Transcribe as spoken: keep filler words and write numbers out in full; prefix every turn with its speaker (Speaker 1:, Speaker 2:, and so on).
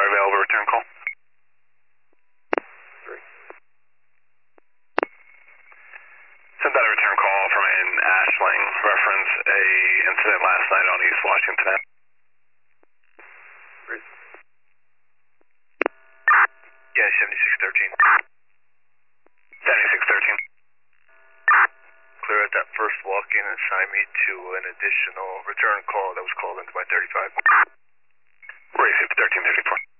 Speaker 1: are available, return call. Sent out a return call from an Ashling, reference a incident last night on East Washington. Yeah, seventy-six thirteen. seventy-six thirteen.
Speaker 2: Clear at that first walk-in and assign me to an additional return call that was called into my thirty-five.
Speaker 1: Racing thirteen thirty-four.